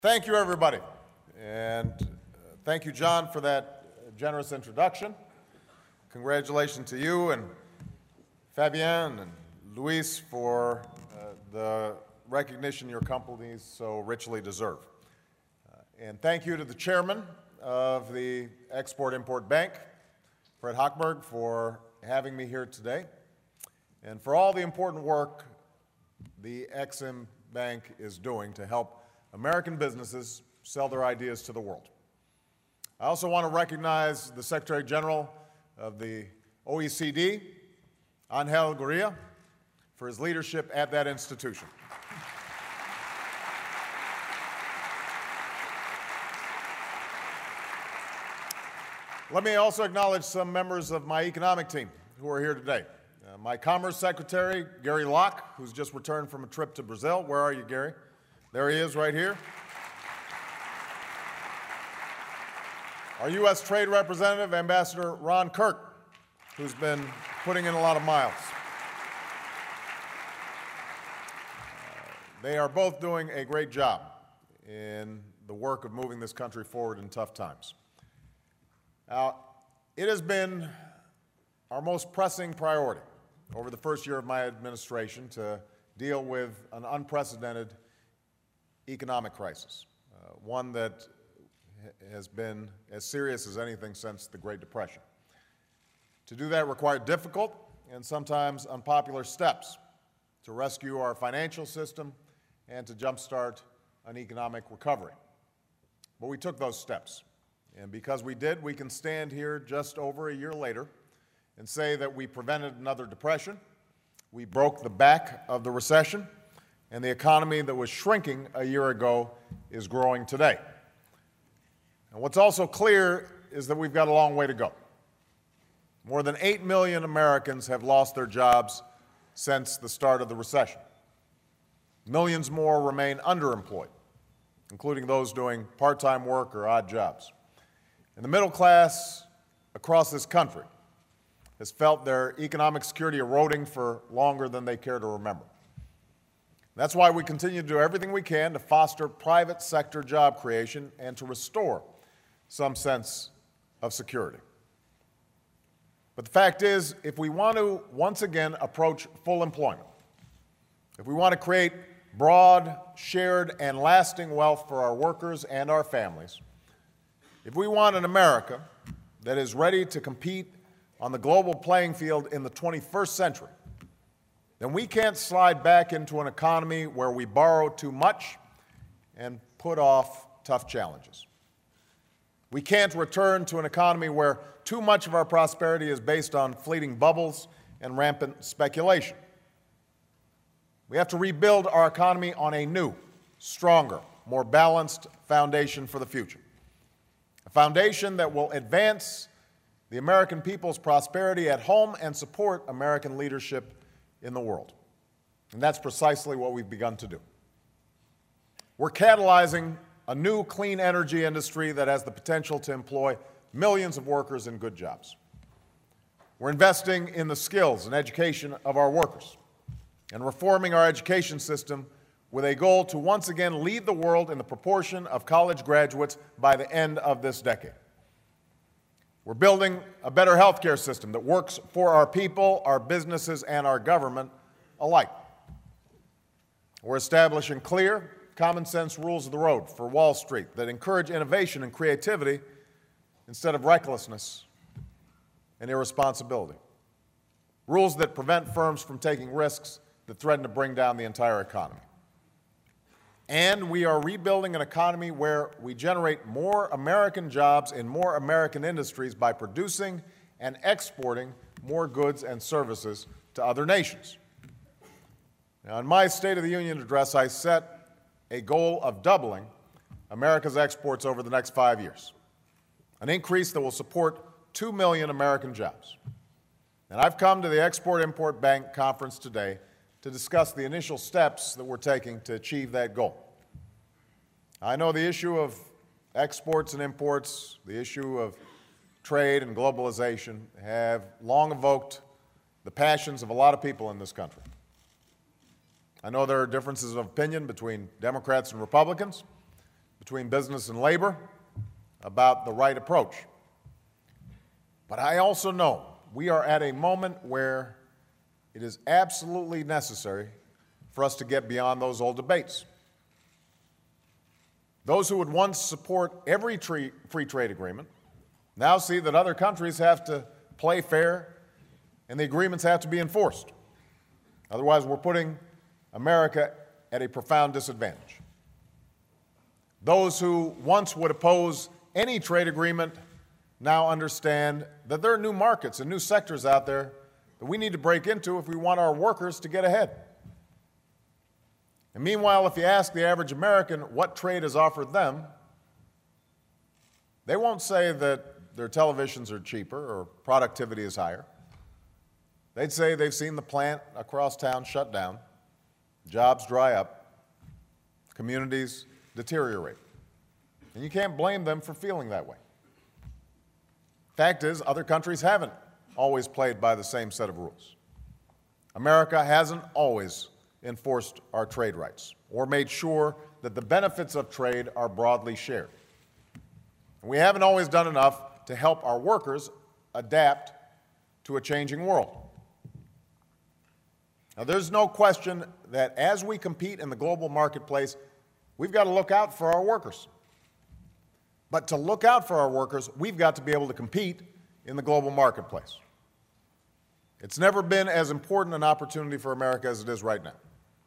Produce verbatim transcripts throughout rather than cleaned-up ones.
Thank you, everybody. And uh, thank you, John, for that generous introduction. Congratulations to you and Fabienne and Luis for uh, the recognition your companies so richly deserve. Uh, and thank you to the chairman of the Export-Import Bank, Fred Hochberg, for having me here today, and for all the important work the Ex-Im Bank is doing to help American businesses sell their ideas to the world. I also want to recognize the Secretary General of the O E C D, Angel Gurria, for his leadership at that institution. Let me also acknowledge some members of my economic team who are here today. Uh, my Commerce Secretary, Gary Locke, who's just returned from a trip to Brazil. Where are you, Gary? There he is, right here. Our U S Trade Representative, Ambassador Ron Kirk, who's been putting in a lot of miles. Uh, they are both doing a great job in the work of moving this country forward in tough times. Now, it has been our most pressing priority over the first year of my administration to deal with an unprecedented economic crisis, uh, one that has been as serious as anything since the Great Depression. To do that required difficult and sometimes unpopular steps to rescue our financial system and to jumpstart an economic recovery. But we took those steps, and because we did, we can stand here just over a year later and say that we prevented another depression, we broke the back of the recession, and the economy that was shrinking a year ago is growing today. And what's also clear is that we've got a long way to go. More than eight million Americans have lost their jobs since the start of the recession. Millions more remain underemployed, including those doing part-time work or odd jobs. And the middle class across this country has felt their economic security eroding for longer than they care to remember. That's why we continue to do everything we can to foster private sector job creation and to restore some sense of security. But the fact is, if we want to once again approach full employment, if we want to create broad, shared, and lasting wealth for our workers and our families, if we want an America that is ready to compete on the global playing field in the twenty-first century, then we can't slide back into an economy where we borrow too much and put off tough challenges. We can't return to an economy where too much of our prosperity is based on fleeting bubbles and rampant speculation. We have to rebuild our economy on a new, stronger, more balanced foundation for the future. A foundation that will advance the American people's prosperity at home and support American leadership in the world. And that's precisely what we've begun to do. We're catalyzing a new clean energy industry that has the potential to employ millions of workers in good jobs. We're investing in the skills and education of our workers and reforming our education system with a goal to once again lead the world in the proportion of college graduates by the end of this decade. We're building a better healthcare system that works for our people, our businesses, and our government alike. We're establishing clear, common-sense rules of the road for Wall Street that encourage innovation and creativity instead of recklessness and irresponsibility. Rules that prevent firms from taking risks that threaten to bring down the entire economy. And we are rebuilding an economy where we generate more American jobs in more American industries by producing and exporting more goods and services to other nations. Now, in my State of the Union address, I set a goal of doubling America's exports over the next five years, an increase that will support two million American jobs. And I've come to the Export-Import Bank conference today to discuss the initial steps that we're taking to achieve that goal. I know the issue of exports and imports, the issue of trade and globalization have long evoked the passions of a lot of people in this country. I know there are differences of opinion between Democrats and Republicans, between business and labor about the right approach. But I also know we are at a moment where it is absolutely necessary for us to get beyond those old debates. Those who would once support every free trade agreement now see that other countries have to play fair and the agreements have to be enforced. Otherwise, we're putting America at a profound disadvantage. Those who once would oppose any trade agreement now understand that there are new markets and new sectors out there that we need to break into if we want our workers to get ahead. And meanwhile, if you ask the average American what trade has offered them, they won't say that their televisions are cheaper or productivity is higher. They'd say they've seen the plant across town shut down, jobs dry up, communities deteriorate. And you can't blame them for feeling that way. Fact is, other countries haven't always played by the same set of rules. America hasn't always enforced our trade rights or made sure that the benefits of trade are broadly shared. And we haven't always done enough to help our workers adapt to a changing world. Now, there's no question that as we compete in the global marketplace, we've got to look out for our workers. But to look out for our workers, we've got to be able to compete in the global marketplace. It's never been as important an opportunity for America as it is right now.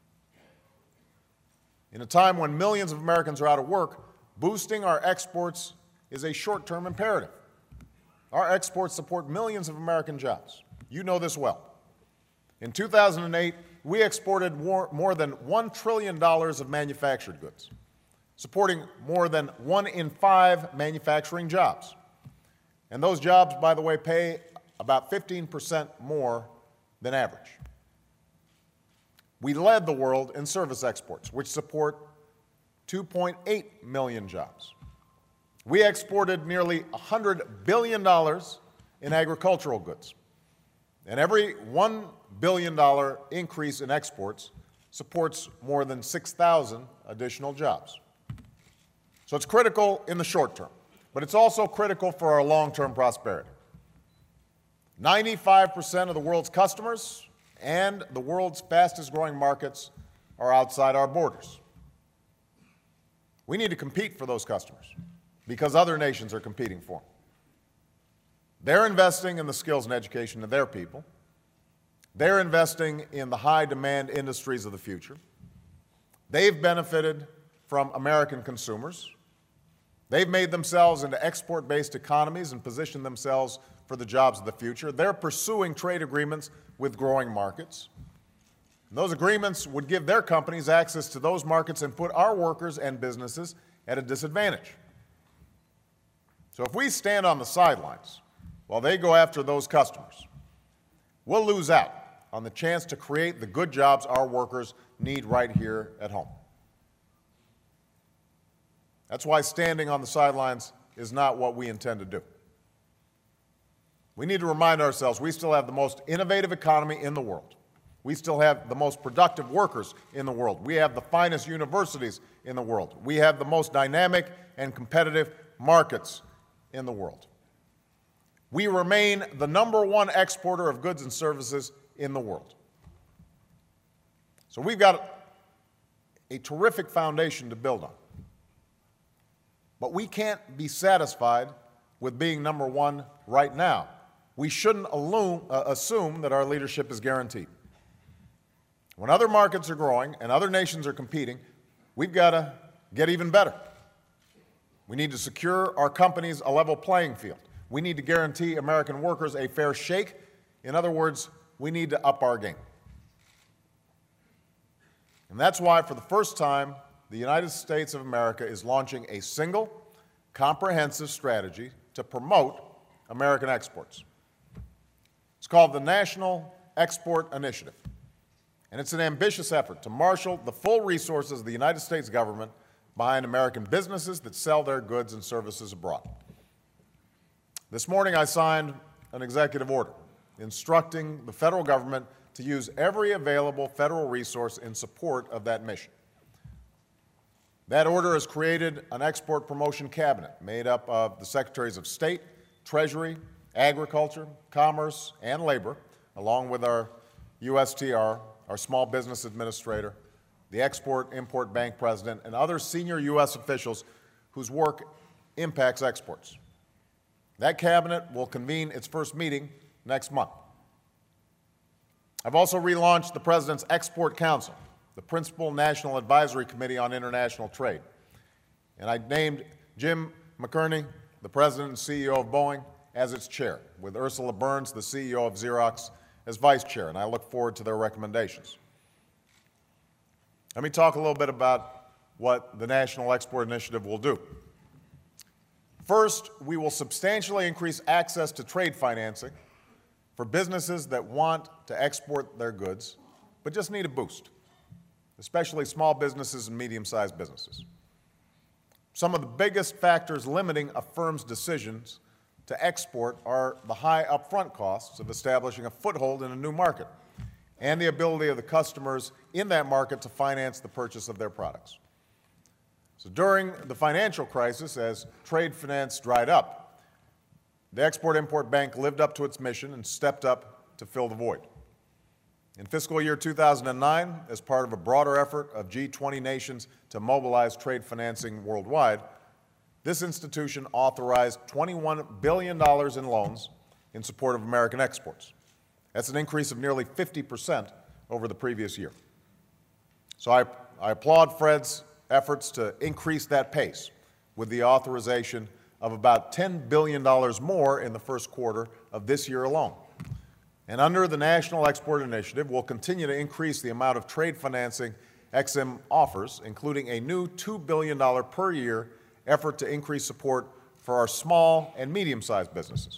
In a time when millions of Americans are out of work, boosting our exports is a short-term imperative. Our exports support millions of American jobs. You know this well. In two thousand eight, we exported more, more than one trillion dollars of manufactured goods, supporting more than one in five manufacturing jobs. And those jobs, by the way, pay about fifteen percent more than average. We led the world in service exports, which support two point eight million jobs. We exported nearly one hundred billion dollars in agricultural goods. And every one billion dollars increase in exports supports more than six thousand additional jobs. So it's critical in the short term, but it's also critical for our long-term prosperity. ninety-five percent of the world's customers and the world's fastest-growing markets are outside our borders. We need to compete for those customers because other nations are competing for them. They're investing in the skills and education of their people. They're investing in the high-demand industries of the future. They've benefited from American consumers. They've made themselves into export-based economies and positioned themselves for the jobs of the future. They're pursuing trade agreements with growing markets. And those agreements would give their companies access to those markets and put our workers and businesses at a disadvantage. So if we stand on the sidelines while they go after those customers, we'll lose out on the chance to create the good jobs our workers need right here at home. That's why standing on the sidelines is not what we intend to do. We need to remind ourselves we still have the most innovative economy in the world. We still have the most productive workers in the world. We have the finest universities in the world. We have the most dynamic and competitive markets in the world. We remain the number one exporter of goods and services in the world. So we've got a terrific foundation to build on. But we can't be satisfied with being number one right now. We shouldn't alone, uh, assume that our leadership is guaranteed. When other markets are growing and other nations are competing, we've got to get even better. We need to secure our companies a level playing field. We need to guarantee American workers a fair shake. In other words, we need to up our game. And that's why, for the first time, the United States of America is launching a single, comprehensive strategy to promote American exports. It's called the National Export Initiative, and it's an ambitious effort to marshal the full resources of the United States government behind American businesses that sell their goods and services abroad. This morning I signed an executive order instructing the federal government to use every available federal resource in support of that mission. That order has created an export promotion cabinet made up of the Secretaries of State, Treasury, Agriculture, Commerce, and Labor, along with our U S T R, our Small Business Administrator, the Export-Import Bank President, and other senior U S officials whose work impacts exports. That cabinet will convene its first meeting next month. I've also relaunched the President's Export Council, the principal National Advisory Committee on International Trade. And I named Jim McInerney, the President and C E O of Boeing, as its chair, with Ursula Burns, the C E O of Xerox, as vice chair, and I look forward to their recommendations. Let me talk a little bit about what the National Export Initiative will do. First, we will substantially increase access to trade financing for businesses that want to export their goods, but just need a boost, especially small businesses and medium-sized businesses. Some of the biggest factors limiting a firm's decisions to export are the high upfront costs of establishing a foothold in a new market and the ability of the customers in that market to finance the purchase of their products. So during the financial crisis, as trade finance dried up, the Export-Import Bank lived up to its mission and stepped up to fill the void. In fiscal year two thousand nine, as part of a broader effort of G twenty nations to mobilize trade financing worldwide, this institution authorized twenty-one billion dollars in loans in support of American exports. That's an increase of nearly fifty percent over the previous year. So I, I applaud Fred's efforts to increase that pace with the authorization of about ten billion dollars more in the first quarter of this year alone. And under the National Export Initiative, we'll continue to increase the amount of trade financing Ex Im offers, including a new two billion dollars per year effort to increase support for our small and medium-sized businesses.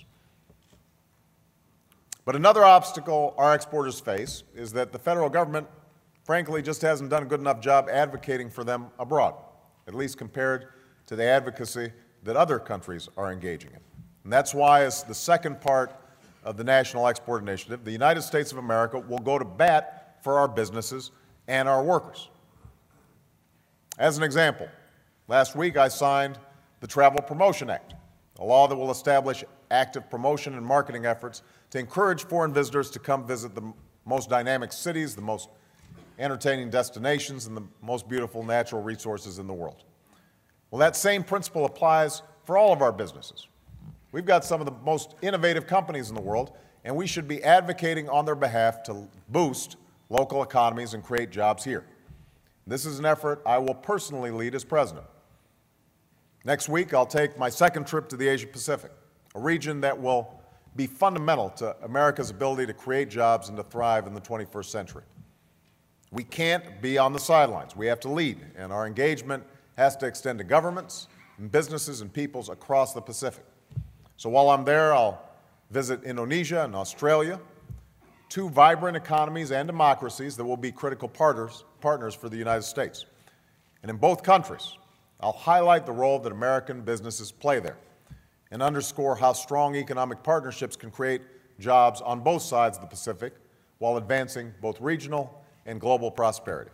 But another obstacle our exporters face is that the federal government, frankly, just hasn't done a good enough job advocating for them abroad, at least compared to the advocacy that other countries are engaging in. And that's why, as the second part of the National Export Initiative, the United States of America will go to bat for our businesses and our workers. As an example, last week I signed the Travel Promotion Act, a law that will establish active promotion and marketing efforts to encourage foreign visitors to come visit the most dynamic cities, the most entertaining destinations, and the most beautiful natural resources in the world. Well, that same principle applies for all of our businesses. We've got some of the most innovative companies in the world, and we should be advocating on their behalf to boost local economies and create jobs here. This is an effort I will personally lead as president. Next week, I'll take my second trip to the Asia Pacific, a region that will be fundamental to America's ability to create jobs and to thrive in the twenty-first century. We can't be on the sidelines. We have to lead, and our engagement has to extend to governments and businesses and peoples across the Pacific. So while I'm there, I'll visit Indonesia and Australia, two vibrant economies and democracies that will be critical partners, partners for the United States. And in both countries, I'll highlight the role that American businesses play there and underscore how strong economic partnerships can create jobs on both sides of the Pacific while advancing both regional and global prosperity.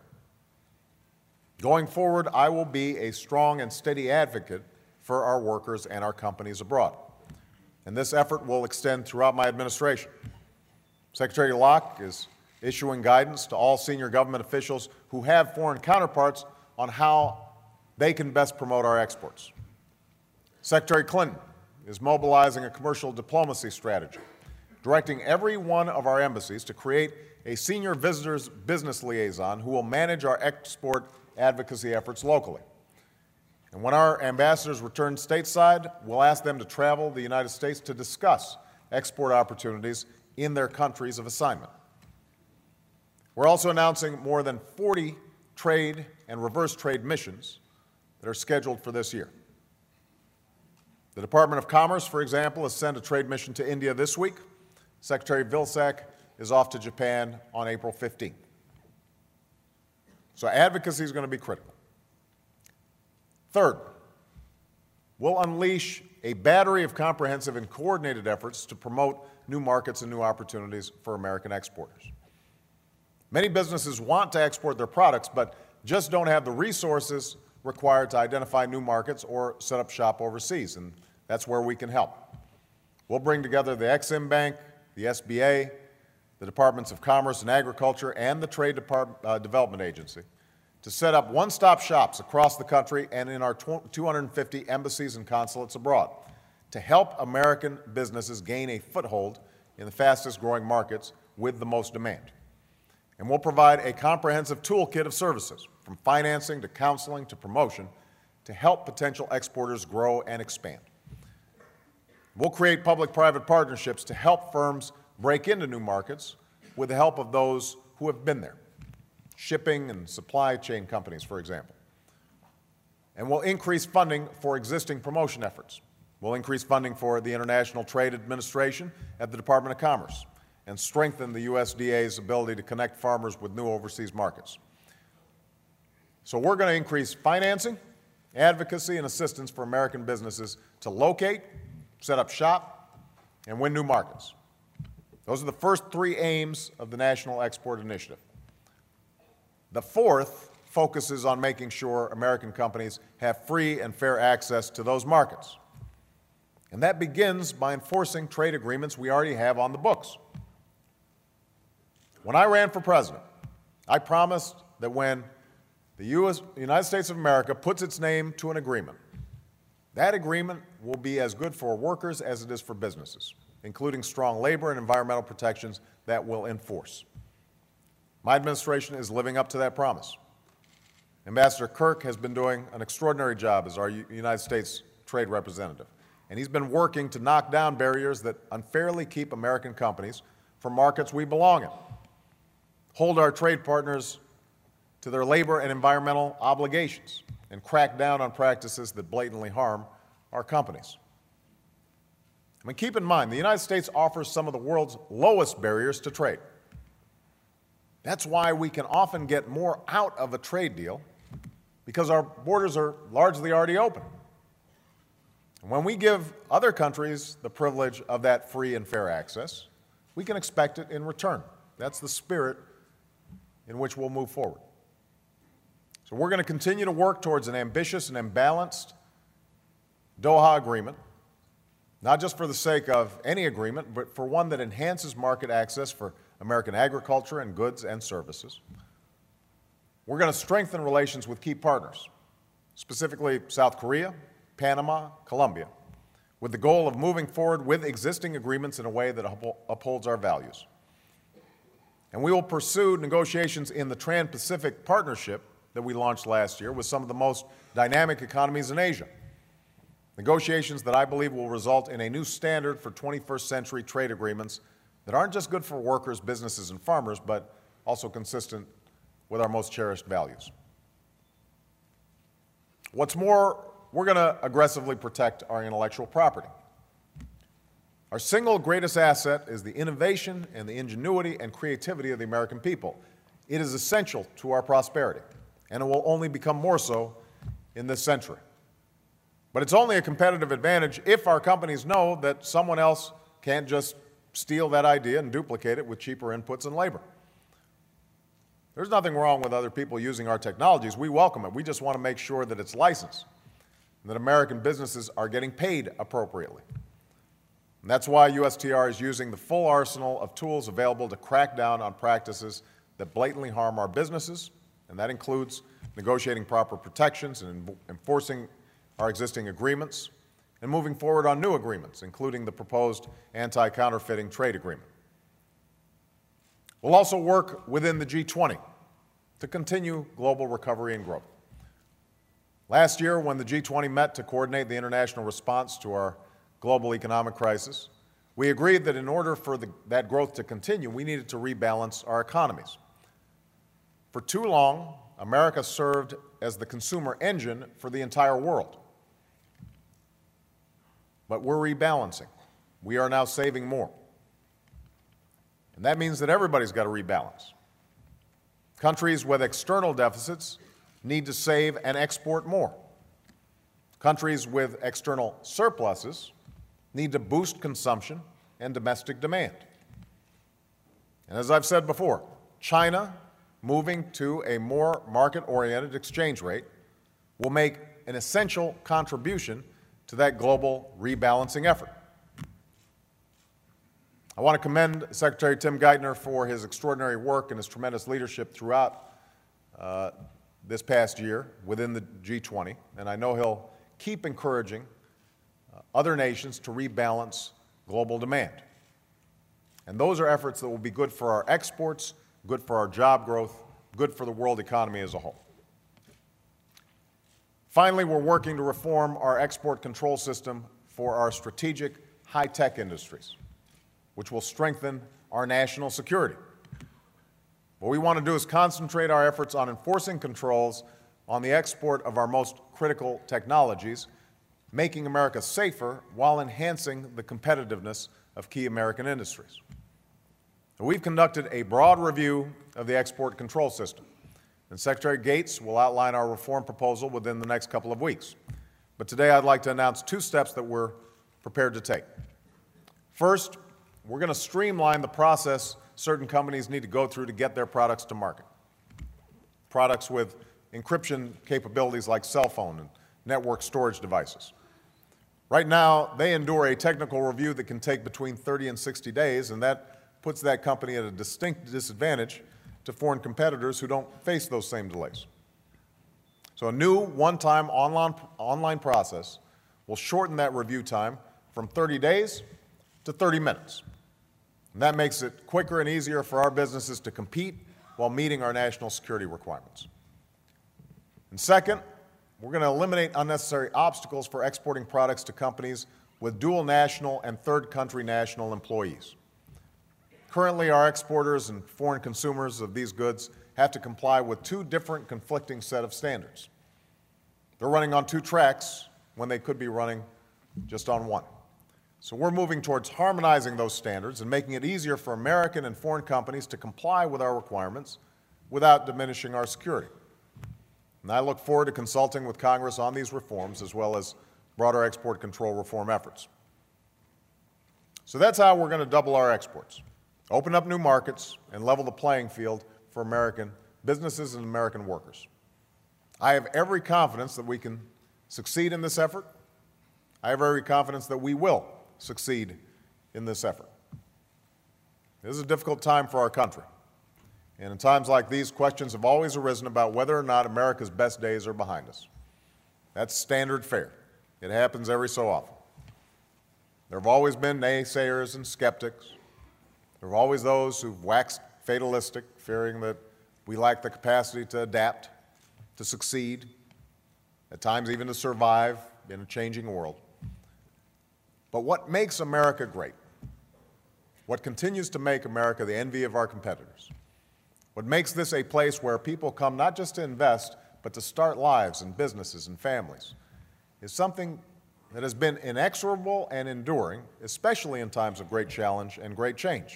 Going forward, I will be a strong and steady advocate for our workers and our companies abroad. And this effort will extend throughout my administration. Secretary Locke is issuing guidance to all senior government officials who have foreign counterparts on how they can best promote our exports. Secretary Clinton is mobilizing a commercial diplomacy strategy, directing every one of our embassies to create a senior visitors business liaison who will manage our export advocacy efforts locally. And when our ambassadors return stateside, we'll ask them to travel the United States to discuss export opportunities in their countries of assignment. We're also announcing more than forty trade and reverse trade missions that are scheduled for this year. The Department of Commerce, for example, has sent a trade mission to India this week. Secretary Vilsack is off to Japan on April fifteenth. So advocacy is going to be critical. Third, we'll unleash a battery of comprehensive and coordinated efforts to promote new markets and new opportunities for American exporters. Many businesses want to export their products, but just don't have the resources required to identify new markets or set up shop overseas, and that's where we can help. We'll bring together the Exim Bank, the S B A, the Departments of Commerce and Agriculture, and the Trade Department, uh, Development Agency to set up one-stop shops across the country and in our two hundred fifty embassies and consulates abroad to help American businesses gain a foothold in the fastest-growing markets with the most demand. And we'll provide a comprehensive toolkit of services, from financing to counseling to promotion, to help potential exporters grow and expand. We'll create public-private partnerships to help firms break into new markets with the help of those who have been there, shipping and supply chain companies, for example. And we'll increase funding for existing promotion efforts. We'll increase funding for the International Trade Administration at the Department of Commerce and strengthen the U S D A's ability to connect farmers with new overseas markets. So we're going to increase financing, advocacy, and assistance for American businesses to locate, set up shop, and win new markets. Those are the first three aims of the National Export Initiative. The fourth focuses on making sure American companies have free and fair access to those markets. And that begins by enforcing trade agreements we already have on the books. When I ran for president, I promised that when the U S, United States of America puts its name to an agreement, that agreement will be as good for workers as it is for businesses, including strong labor and environmental protections that we'll enforce. My administration is living up to that promise. Ambassador Kirk has been doing an extraordinary job as our United States trade representative, and he's been working to knock down barriers that unfairly keep American companies from markets we belong in, hold our trade partners to their labor and environmental obligations, and crack down on practices that blatantly harm our companies. I mean, keep in mind, the United States offers some of the world's lowest barriers to trade. That's why we can often get more out of a trade deal, because our borders are largely already open. And when we give other countries the privilege of that free and fair access, we can expect it in return. That's the spirit in which we'll move forward. So we're going to continue to work towards an ambitious and imbalanced Doha agreement, not just for the sake of any agreement, but for one that enhances market access for American agriculture and goods and services. We're going to strengthen relations with key partners, specifically South Korea, Panama, Colombia, with the goal of moving forward with existing agreements in a way that upholds our values. And we will pursue negotiations in the Trans-Pacific Partnership that we launched last year with some of the most dynamic economies in Asia. Negotiations that I believe will result in a new standard for twenty-first century trade agreements that aren't just good for workers, businesses, and farmers, but also consistent with our most cherished values. What's more, we're going to aggressively protect our intellectual property. Our single greatest asset is the innovation and the ingenuity and creativity of the American people. It is essential to our prosperity, and it will only become more so in this century. But it's only a competitive advantage if our companies know that someone else can't just steal that idea and duplicate it with cheaper inputs and labor. There's nothing wrong with other people using our technologies. We welcome it. We just want to make sure that it's licensed and that American businesses are getting paid appropriately. And that's why U S T R is using the full arsenal of tools available to crack down on practices that blatantly harm our businesses, and that includes negotiating proper protections and enforcing our existing agreements, and moving forward on new agreements, including the proposed anti-counterfeiting trade agreement. We'll also work within the G twenty to continue global recovery and growth. Last year, when the G twenty met to coordinate the international response to our global economic crisis, we agreed that in order for the, that growth to continue, we needed to rebalance our economies. For too long, America served as the consumer engine for the entire world. But we're rebalancing. We are now saving more. And that means that everybody's got to rebalance. Countries with external deficits need to save and export more. Countries with external surpluses need to boost consumption and domestic demand. And as I've said before, China moving to a more market-oriented exchange rate will make an essential contribution to that global rebalancing effort. I want to commend Secretary Tim Geithner for his extraordinary work and his tremendous leadership throughout uh, this past year within the G twenty, and I know he'll keep encouraging uh, other nations to rebalance global demand. And those are efforts that will be good for our exports, good for our job growth, good for the world economy as a whole. Finally, we're working to reform our export control system for our strategic high-tech industries, which will strengthen our national security. What we want to do is concentrate our efforts on enforcing controls on the export of our most critical technologies, making America safer while enhancing the competitiveness of key American industries. We've conducted a broad review of the export control system, and Secretary Gates will outline our reform proposal within the next couple of weeks. But today I'd like to announce two steps that we're prepared to take. First, we're going to streamline the process certain companies need to go through to get their products to market. Products with encryption capabilities like cell phone and network storage devices. Right now, they endure a technical review that can take between thirty and sixty days, and that puts that company at a distinct disadvantage to foreign competitors who don't face those same delays. So a new one-time online, online process will shorten that review time from thirty days to thirty minutes. And that makes it quicker and easier for our businesses to compete while meeting our national security requirements. And second, we're going to eliminate unnecessary obstacles for exporting products to companies with dual national and third country national employees. Currently, our exporters and foreign consumers of these goods have to comply with two different conflicting set of standards. They're running on two tracks when they could be running just on one. So we're moving towards harmonizing those standards and making it easier for American and foreign companies to comply with our requirements without diminishing our security. And I look forward to consulting with Congress on these reforms as well as broader export control reform efforts. So that's how we're going to double our exports, open up new markets, and level the playing field for American businesses and American workers. I have every confidence that we can succeed in this effort. I have every confidence that we will succeed in this effort. This is a difficult time for our country. And in times like these, questions have always arisen about whether or not America's best days are behind us. That's standard fare. It happens every so often. There have always been naysayers and skeptics. There are always those who've waxed fatalistic, fearing that we lack the capacity to adapt, to succeed, at times even to survive in a changing world. But what makes America great, what continues to make America the envy of our competitors, what makes this a place where people come not just to invest, but to start lives and businesses and families, is something that has been inexorable and enduring, especially in times of great challenge and great change.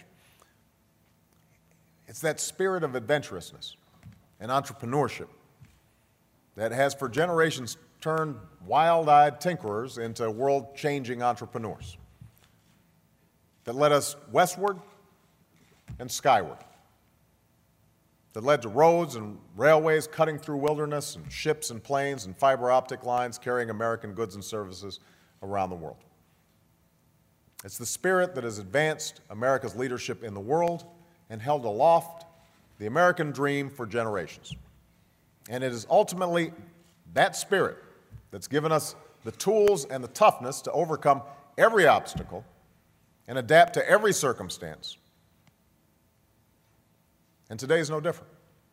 It's that spirit of adventurousness and entrepreneurship that has for generations turned wild-eyed tinkerers into world-changing entrepreneurs, that led us westward and skyward, that led to roads and railways cutting through wilderness and ships and planes and fiber optic lines carrying American goods and services around the world. It's the spirit that has advanced America's leadership in the world and held aloft the American dream for generations. And it is ultimately that spirit that's given us the tools and the toughness to overcome every obstacle and adapt to every circumstance. And today is no different.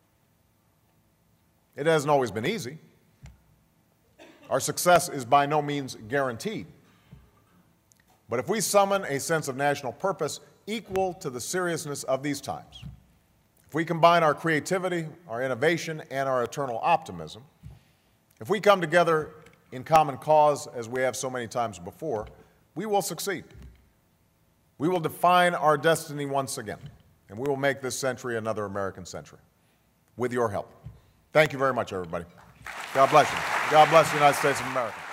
It hasn't always been easy. Our success is by no means guaranteed. But if we summon a sense of national purpose equal to the seriousness of these times, if we combine our creativity, our innovation, and our eternal optimism, if we come together in common cause as we have so many times before, we will succeed. We will define our destiny once again, and we will make this century another American century, with your help. Thank you very much, everybody. God bless you. God bless the United States of America.